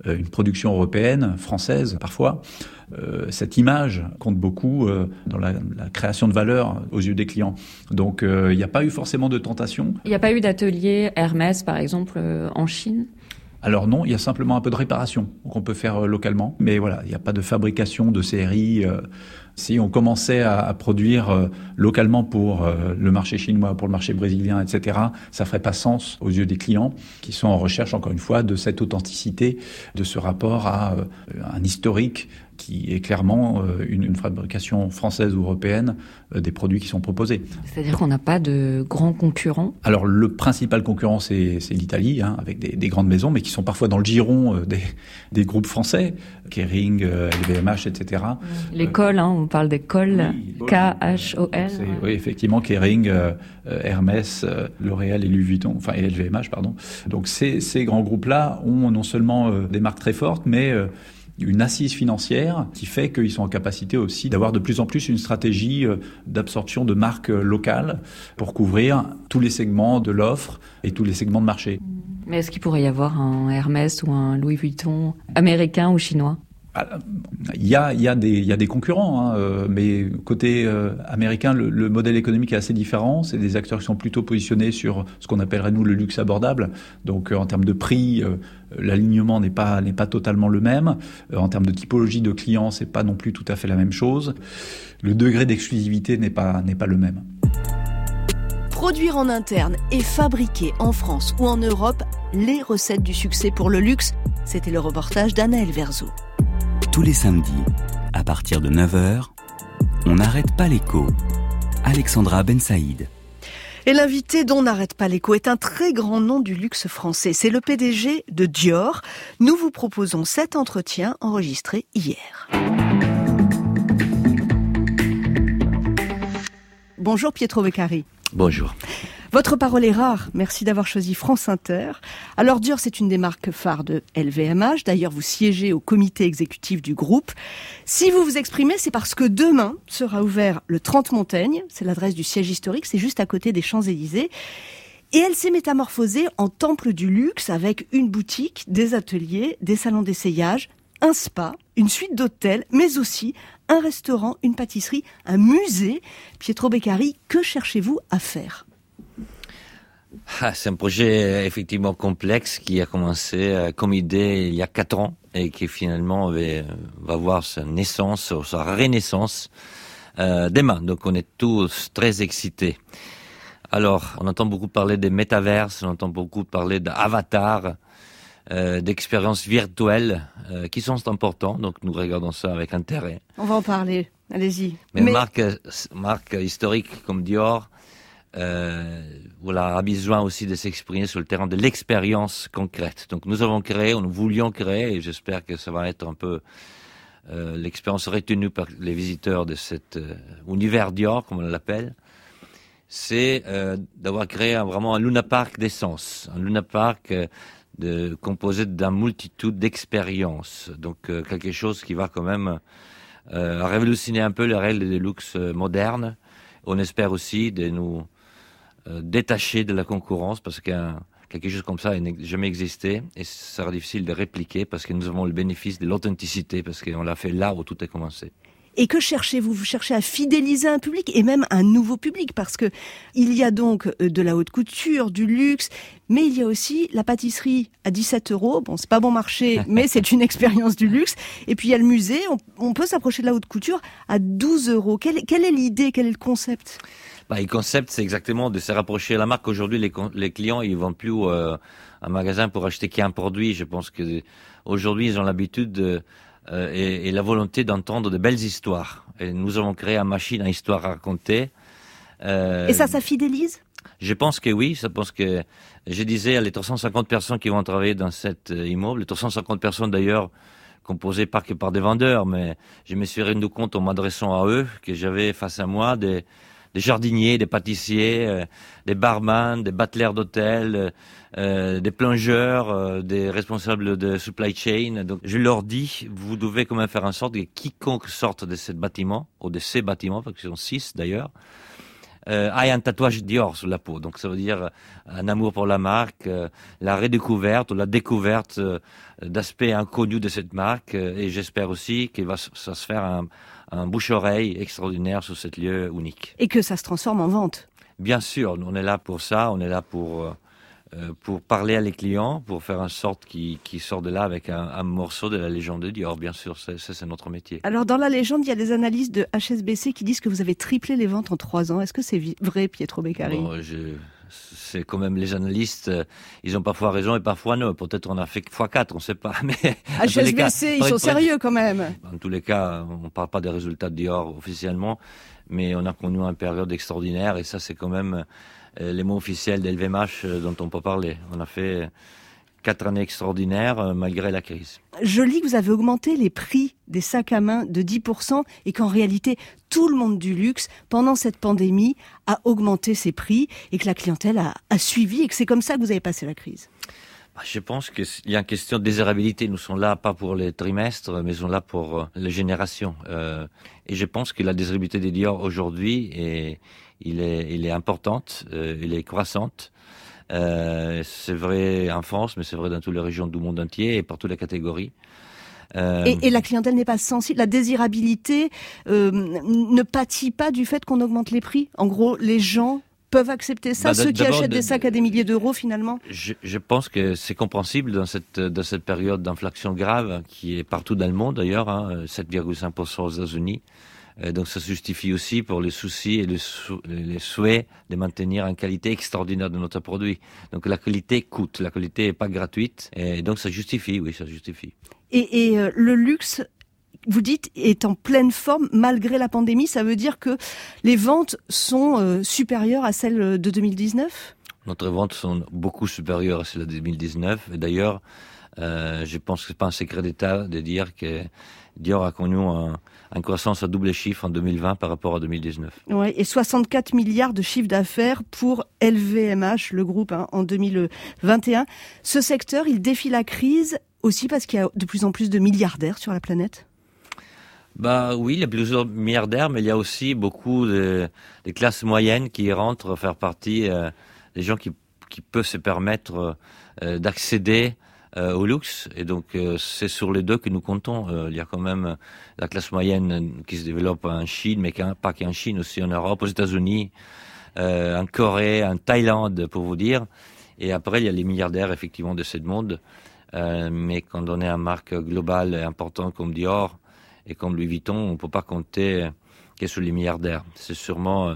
Speaker 1: une production européenne, française parfois. Cette image compte beaucoup dans la création de valeur aux yeux des clients. Donc il n'y a pas eu forcément de tentation.
Speaker 17: Il n'y a pas eu d'atelier Hermès, par exemple, en Chine ?
Speaker 1: Alors non, il y a simplement un peu de réparation qu'on peut faire localement. Mais voilà, il n'y a pas de fabrication de série. Si on commençait à produire localement pour le marché chinois, pour le marché brésilien, etc., ça ferait pas sens aux yeux des clients qui sont en recherche, encore une fois, de cette authenticité, de ce rapport à un historique qui est clairement une fabrication française ou européenne des produits qui sont proposés.
Speaker 17: C'est-à-dire qu'on n'a pas de grands concurrents ?
Speaker 1: Alors le principal concurrent c'est l'Italie, avec des grandes maisons, mais qui sont parfois dans le giron des groupes français, Kering, LVMH, etc.
Speaker 17: Les cols, on parle des cols, oui, K-H-O-L.
Speaker 1: Oui, effectivement, Kering, Hermès, L'Oréal et Louis Vuitton, et LVMH, pardon. Donc ces grands groupes-là ont non seulement des marques très fortes, mais une assise financière qui fait qu'ils sont en capacité aussi d'avoir de plus en plus une stratégie d'absorption de marques locales pour couvrir tous les segments de l'offre et tous les segments de marché.
Speaker 17: Mais est-ce qu'il pourrait y avoir un Hermès ou un Louis Vuitton américain ou chinois ?
Speaker 1: Il y a des concurrents, mais côté américain, le modèle économique est assez différent. C'est des acteurs qui sont plutôt positionnés sur ce qu'on appellerait nous le luxe abordable. Donc en termes de prix, l'alignement n'est pas totalement le même. En termes de typologie de clients, c'est pas non plus tout à fait la même chose. Le degré d'exclusivité n'est pas le même.
Speaker 2: Produire en interne et fabriquer en France ou en Europe les recettes du succès pour le luxe, c'était le reportage d'Anaël Verzo.
Speaker 3: Tous les samedis, à partir de 9h, on n'arrête pas l'écho. Alexandra Ben Saïd.
Speaker 2: Et l'invité dont n'arrête pas l'écho est un très grand nom du luxe français. C'est le PDG de Dior. Nous vous proposons cet entretien enregistré hier. Bonjour Pietro Beccari.
Speaker 23: Bonjour.
Speaker 2: Votre parole est rare. Merci d'avoir choisi France Inter. Alors Dior, c'est une des marques phares de LVMH. D'ailleurs, vous siégez au comité exécutif du groupe. Si vous vous exprimez, c'est parce que demain sera ouvert le 30 Montaigne. C'est l'adresse du siège historique. C'est juste à côté des Champs-Élysées. Et elle s'est métamorphosée en temple du luxe avec une boutique, des ateliers, des salons d'essayage, un spa, une suite d'hôtels, mais aussi un restaurant, une pâtisserie, un musée. Pietro Beccari, que cherchez-vous à faire ?
Speaker 23: C'est un projet effectivement complexe qui a commencé comme idée il y a 4 ans et qui finalement va voir sa naissance, sa renaissance demain. Donc on est tous très excités. Alors on entend beaucoup parler des métaverses, on entend beaucoup parler d'avatars, d'expériences virtuelles qui sont importants. Donc nous regardons ça avec intérêt.
Speaker 2: On va en parler, allez-y.
Speaker 23: Mais marque historique comme Dior, a besoin aussi de s'exprimer sur le terrain de l'expérience concrète. Donc nous voulions créer, et j'espère que ça va être un peu l'expérience retenue par les visiteurs de cet univers Dior, comme on l'appelle, c'est d'avoir créé vraiment un Luna Park d'essence, un Luna Park composé d'une multitude d'expériences. Donc quelque chose qui va quand même révolutionner un peu les règles de luxe moderne. On espère aussi de nous détaché de la concurrence parce que quelque chose comme ça n'a jamais existé et ça sera difficile de répliquer parce que nous avons le bénéfice de l'authenticité parce qu'on l'a fait là où tout a commencé.
Speaker 2: Et que cherchez-vous ? Vous cherchez à fidéliser un public et même un nouveau public parce que il y a donc de la haute couture, du luxe, mais il y a aussi la pâtisserie à 17 €. Bon, c'est pas bon marché, mais c'est une expérience du luxe. Et puis il y a le musée, on peut s'approcher de la haute couture à 12 €. Quelle est l'idée ? Quel est le concept ?
Speaker 23: Le concept, c'est exactement de se rapprocher de la marque. Aujourd'hui, les clients, ils vont plus un magasin pour acheter qu'un produit. Je pense que aujourd'hui, ils ont l'habitude et la volonté d'entendre de belles histoires. Et nous avons créé une machine à histoire à raconter.
Speaker 2: Et ça fidélise ?
Speaker 23: Je pense que oui. Je pense que je disais les 350 personnes qui vont travailler dans cet immeuble, les 350 personnes d'ailleurs composées pas que par des vendeurs, mais je me suis rendu compte en m'adressant à eux que j'avais face à moi des jardiniers, des pâtissiers, des barman, des battlers d'hôtel, des plongeurs, des responsables de supply chain. Donc, je leur dis, vous devez quand même faire en sorte que quiconque sorte de ce bâtiment, ou de ces bâtiments, parce qu'ils sont 6 d'ailleurs, aient un tatouage Dior sur la peau. Donc ça veut dire un amour pour la marque, la redécouverte ou la découverte d'aspects inconnus de cette marque. Et j'espère aussi qu'il va ça se faire un bouche-oreille extraordinaire sur ce lieu unique.
Speaker 2: Et que ça se transforme en vente.
Speaker 23: Bien sûr, on est là pour ça, on est là pour parler à les clients, pour faire en sorte qu'ils sortent de là avec un morceau de la légende de Dior. Bien sûr, c'est notre métier.
Speaker 2: Alors dans la légende, il y a des analyses de HSBC qui disent que vous avez triplé les ventes en 3 ans. Est-ce que c'est vrai, Pietro Beccari?
Speaker 23: C'est quand même les analystes, ils ont parfois raison et parfois non. Peut-être on a fait x4, on ne sait pas. Mais
Speaker 2: HSBC, ils sont sérieux quand même.
Speaker 23: En tous les cas, on ne parle pas des résultats de Dior officiellement, mais on a connu une période extraordinaire et ça c'est quand même les mots officiels d'LVMH dont on peut parler. On a fait 4 années extraordinaires malgré la crise.
Speaker 2: Je lis que vous avez augmenté les prix des sacs à main de 10% et qu'en réalité, tout le monde du luxe, pendant cette pandémie, a augmenté ses prix et que la clientèle a suivi et que c'est comme ça que vous avez passé la crise.
Speaker 23: Je pense qu'il y a une question de désirabilité. Nous sommes là pas pour les trimestres, mais nous sommes là pour les générations. Et je pense que la désirabilité des Dior aujourd'hui il est importante, il est croissante. C'est vrai en France, mais c'est vrai dans toutes les régions du monde entier et par toutes les catégories.
Speaker 2: Et la clientèle n'est pas sensible. La désirabilité ne pâtit pas du fait qu'on augmente les prix. En gros, les gens peuvent accepter ça, ceux qui achètent des sacs à des milliers d'euros finalement.
Speaker 23: Je pense que c'est compréhensible dans cette période d'inflation grave qui est partout dans le monde d'ailleurs, 7,5% aux États-Unis. Donc ça se justifie aussi pour les soucis et les souhaits de maintenir une qualité extraordinaire de notre produit. Donc la qualité coûte, la qualité n'est pas gratuite et donc ça justifie, oui, ça justifie.
Speaker 2: Et le luxe, vous dites, est en pleine forme malgré la pandémie. Ça veut dire que les ventes sont supérieures à celles de 2019 ?
Speaker 23: Notre ventes sont beaucoup supérieures à celles de 2019. Et d'ailleurs, je pense que c'est pas un secret d'État de dire que Dior a connu une croissance à double chiffre en 2020 par rapport à 2019.
Speaker 2: Ouais, et 64 milliards de chiffre d'affaires pour LVMH, le groupe, en 2021. Ce secteur, il défie la crise aussi parce qu'il y a de plus en plus de milliardaires sur la planète.
Speaker 23: Oui, il y a plusieurs milliardaires, mais il y a aussi beaucoup de classes moyennes qui rentrent faire partie des gens qui peuvent se permettre d'accéder au luxe. Et donc, c'est sur les deux que nous comptons. Il y a quand même la classe moyenne qui se développe en Chine, mais pas qu'en Chine, aussi en Europe, aux États-Unis, en Corée, en Thaïlande, pour vous dire. Et après, il y a les milliardaires, effectivement, de ce monde. Mais quand on est une marque globale et importante comme Dior et comme Louis Vuitton, on ne peut pas compter que sur les milliardaires. C'est sûrement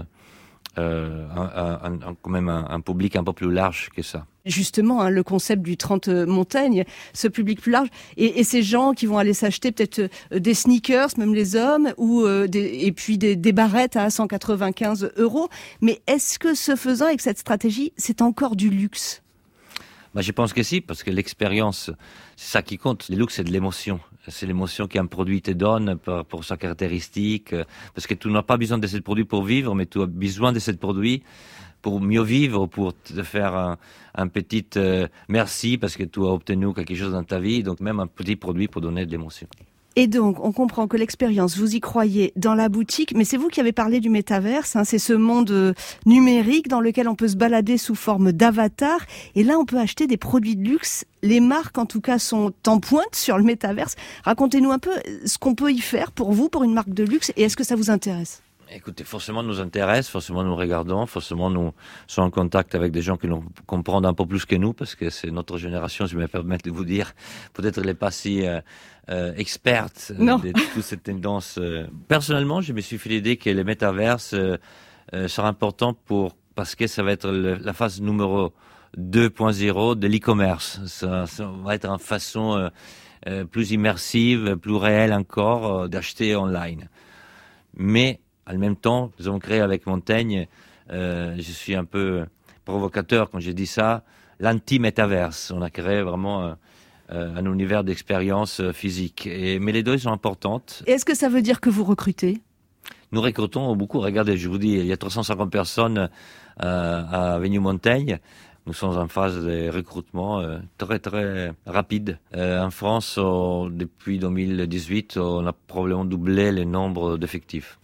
Speaker 23: quand même un public un peu plus large que ça.
Speaker 2: Justement, le concept du 30 Montaigne, ce public plus large, et ces gens qui vont aller s'acheter peut-être des sneakers, même les hommes, et puis des barrettes à 195 €. Mais est-ce que ce faisant, avec cette stratégie, c'est encore du luxe ?
Speaker 23: Je pense que si, parce que l'expérience, c'est ça qui compte. Le luxe, c'est de l'émotion. C'est l'émotion qu'un produit te donne pour sa caractéristique. Parce que tu n'as pas besoin de ce produit pour vivre, mais tu as besoin de ce produit pour mieux vivre, pour te faire un petit merci parce que tu as obtenu quelque chose dans ta vie. Donc même un petit produit pour donner de l'émotion.
Speaker 2: Et donc, on comprend que l'expérience, vous y croyez dans la boutique, mais c'est vous qui avez parlé du métaverse, c'est ce monde numérique dans lequel on peut se balader sous forme d'avatar, et là on peut acheter des produits de luxe. Les marques en tout cas sont en pointe sur le métaverse. Racontez-nous un peu ce qu'on peut y faire pour vous, pour une marque de luxe, et est-ce que ça vous intéresse ?
Speaker 23: Écoutez, forcément nous intéresse, forcément nous regardons, forcément nous sommes en contact avec des gens qui nous comprennent un peu plus que nous, parce que c'est notre génération, je me permets de vous dire, peut-être elle n'est pas si experte de toutes ces tendances. Personnellement, je me suis fait l'idée que le métaverse sera important parce que ça va être la phase numéro 2.0 de l'e-commerce. Ça va être une façon plus immersive, plus réelle encore d'acheter online. Mais en même temps, nous avons créé avec Montaigne, je suis un peu provocateur quand je dis ça, l'anti-métaverse. On a créé vraiment un univers d'expérience physique. Mais les deux sont importantes.
Speaker 2: Est-ce que ça veut dire que vous recrutez ?
Speaker 23: Nous recrutons beaucoup. Regardez, je vous dis, il y a 350 personnes à Avenue Montaigne. Nous sommes en phase de recrutement très très rapide. En France, depuis 2018, on a probablement doublé le nombre d'effectifs.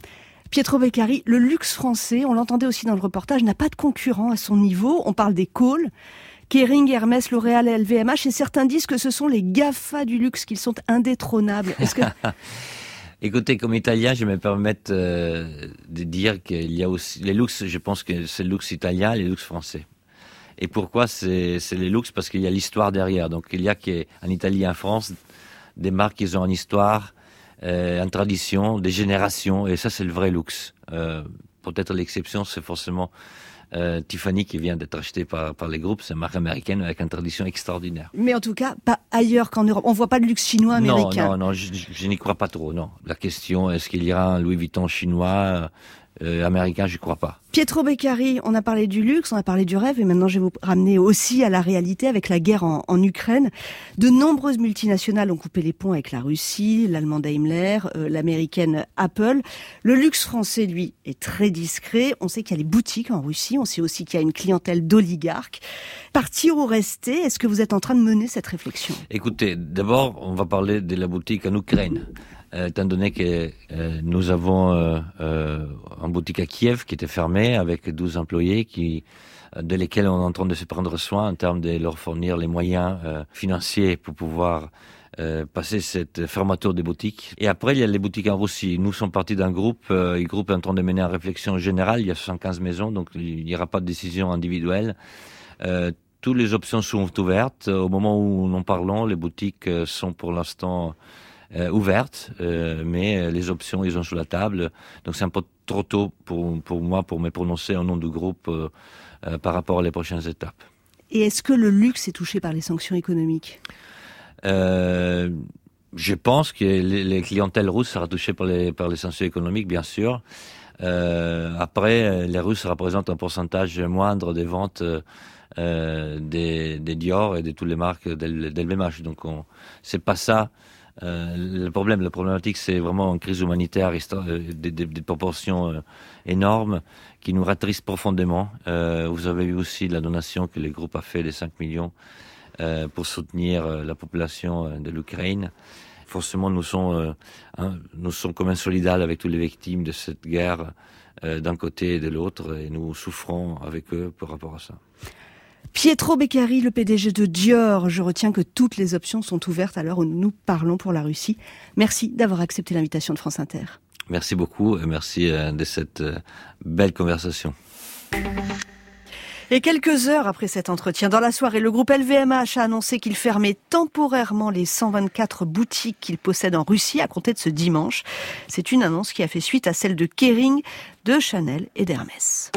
Speaker 2: Pietro Beccari, le luxe français, on l'entendait aussi dans le reportage, n'a pas de concurrent à son niveau. On parle des Cole, Kering, Hermès, L'Oréal et LVMH, et certains disent que ce sont les GAFA du luxe, qu'ils sont indétrônables. Est-ce que...
Speaker 23: Écoutez, comme Italien, je me permets de dire qu'il y a aussi les luxes. Je pense que c'est le luxe italien et le luxe français. Et pourquoi c'est les luxes? Parce qu'il y a l'histoire derrière. Donc il y a en Italie et en France des marques qui ont une histoire, une tradition, des générations, et ça c'est le vrai luxe. Peut-être l'exception, c'est forcément Tiffany qui vient d'être acheté par les groupes, c'est une marque américaine avec une tradition extraordinaire.
Speaker 2: Mais en tout cas, pas ailleurs qu'en Europe. On voit pas de luxe chinois américain.
Speaker 23: Non, je n'y crois pas trop, non. La question, est-ce qu'il y aura un Louis Vuitton chinois américain, je crois pas.
Speaker 2: Pietro Beccari, on a parlé du luxe, on a parlé du rêve, et maintenant je vais vous ramener aussi à la réalité avec la guerre en Ukraine. De nombreuses multinationales ont coupé les ponts avec la Russie, l'allemand Daimler, l'américaine Apple. Le luxe français, lui, est très discret. On sait qu'il y a les boutiques en Russie, on sait aussi qu'il y a une clientèle d'oligarques. Partir ou rester, est-ce que vous êtes en train de mener cette réflexion?
Speaker 23: Écoutez, d'abord, on va parler de la boutique en Ukraine. Étant donné que nous avons une boutique à Kiev qui était fermée avec 12 employés de lesquels on est en train de se prendre soin en termes de leur fournir les moyens financiers pour pouvoir passer cette fermeture des boutiques. Et après, il y a les boutiques en Russie. Nous sommes partis d'un groupe. Le groupe est en train de mener une réflexion générale. Il y a 75 maisons, donc il n'y aura pas de décision individuelle. Toutes les options sont ouvertes. Au moment où nous parlons, les boutiques sont pour l'instant ouvertes, mais les options, ils sont sur la table. Donc c'est un peu trop tôt pour moi pour me prononcer au nom du groupe par rapport à les prochaines étapes.
Speaker 2: Et est-ce que le luxe est touché par les sanctions économiques?
Speaker 23: Je pense que les clientèles russes seront touchées par les sanctions économiques, bien sûr. Après, les Russes représentent un pourcentage moindre des ventes des Dior et de toutes les marques d'LVMH. Donc c'est pas ça. La problématique, c'est vraiment une crise humanitaire, des proportions énormes qui nous attristent profondément. Vous avez vu aussi la donation que le groupe a fait de 5 millions pour soutenir la population de l'Ukraine. Forcément, nous sommes quand même solidaires avec toutes les victimes de cette guerre d'un côté et de l'autre, et nous souffrons avec eux par rapport à ça.
Speaker 2: Pietro Beccari, le PDG de Dior. Je retiens que toutes les options sont ouvertes à l'heure où nous parlons pour la Russie. Merci d'avoir accepté l'invitation de France Inter.
Speaker 23: Merci beaucoup et merci de cette belle conversation.
Speaker 2: Et quelques heures après cet entretien, dans la soirée, le groupe LVMH a annoncé qu'il fermait temporairement les 124 boutiques qu'il possède en Russie à compter de ce dimanche. C'est une annonce qui a fait suite à celle de Kering, de Chanel et d'Hermès.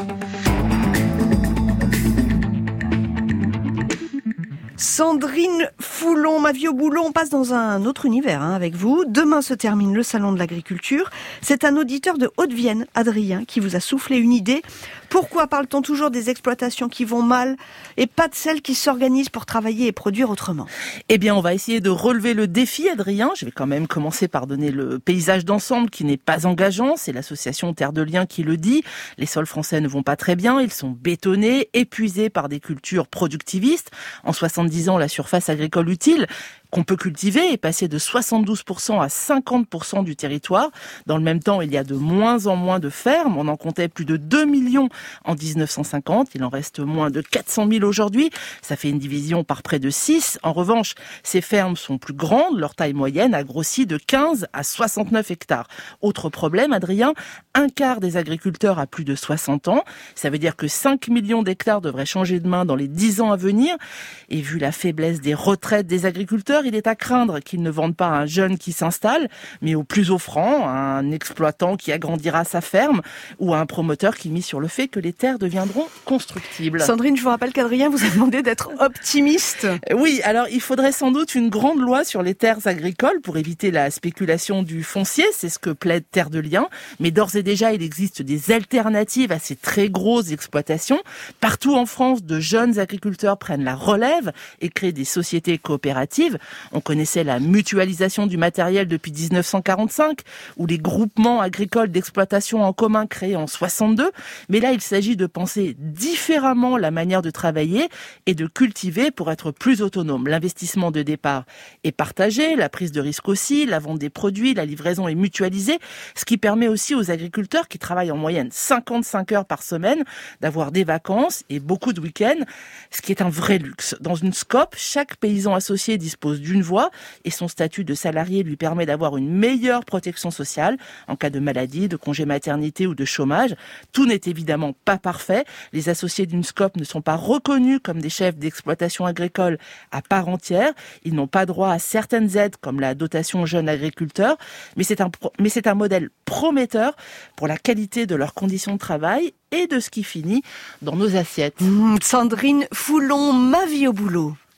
Speaker 2: Sandrine Foulon, ma vie au boulot, on passe dans un autre univers avec vous. Demain se termine le salon de l'agriculture. C'est un auditeur de Haute-Vienne, Adrien, qui vous a soufflé une idée. Pourquoi parle-t-on toujours des exploitations qui vont mal et pas de celles qui s'organisent pour travailler et produire autrement?
Speaker 4: Eh bien, on va essayer de relever le défi, Adrien. Je vais quand même commencer par donner le paysage d'ensemble qui n'est pas engageant. C'est l'association Terre de Liens qui le dit. Les sols français ne vont pas très bien. Ils sont bétonnés, épuisés par des cultures productivistes. En 70 ans, la surface agricole utile qu'on peut cultiver est passée de 72% à 50% du territoire. Dans le même temps, il y a de moins en moins de fermes. On en comptait plus de 2 millions en 1950. Il en reste moins de 400 000 aujourd'hui. Ça fait une division par près de 6. En revanche, ces fermes sont plus grandes. Leur taille moyenne a grossi de 15 à 69 hectares. Autre problème, Adrien, un quart des agriculteurs a plus de 60 ans. Ça veut dire que 5 millions d'hectares devraient changer de main dans les 10 ans à venir. Et vu la faiblesse des retraites des agriculteurs, il est à craindre qu'ils ne vendent pas à un jeune qui s'installe, mais au plus offrant, à un exploitant qui agrandira sa ferme ou à un promoteur qui mise sur le fait que les terres deviendront constructibles.
Speaker 2: Sandrine, je vous rappelle qu'Adrien vous a demandé d'être optimiste.
Speaker 4: Oui, alors il faudrait sans doute une grande loi sur les terres agricoles pour éviter la spéculation du foncier, c'est ce que plaide Terre de Liens, mais d'ores et déjà il existe des alternatives à ces très grosses exploitations. Partout en France, de jeunes agriculteurs prennent la relève et créent des sociétés coopératives. On connaissait la mutualisation du matériel depuis 1945 ou les groupements agricoles d'exploitation en commun créés en 62. Mais là, il s'agit de penser différemment la manière de travailler et de cultiver pour être plus autonome. L'investissement de départ est partagé, la prise de risque aussi, la vente des produits, la livraison est mutualisée, ce qui permet aussi aux agriculteurs qui travaillent en moyenne 55 heures par semaine d'avoir des vacances et beaucoup de week-ends, ce qui est un vrai luxe. Dans une SCOP, chaque paysan associé dispose d'une voix et son statut de salarié lui permet d'avoir une meilleure protection sociale en cas de maladie, de congé maternité ou de chômage. Tout n'est évidemment pas parfait. Les associés d'une SCOP ne sont pas reconnus comme des chefs d'exploitation agricole à part entière. Ils n'ont pas droit à certaines aides comme la dotation jeunes agriculteurs, mais c'est un modèle prometteur pour la qualité de leurs conditions de travail et de ce qui finit dans nos assiettes.
Speaker 2: Sandrine Foulon, ma vie au boulot.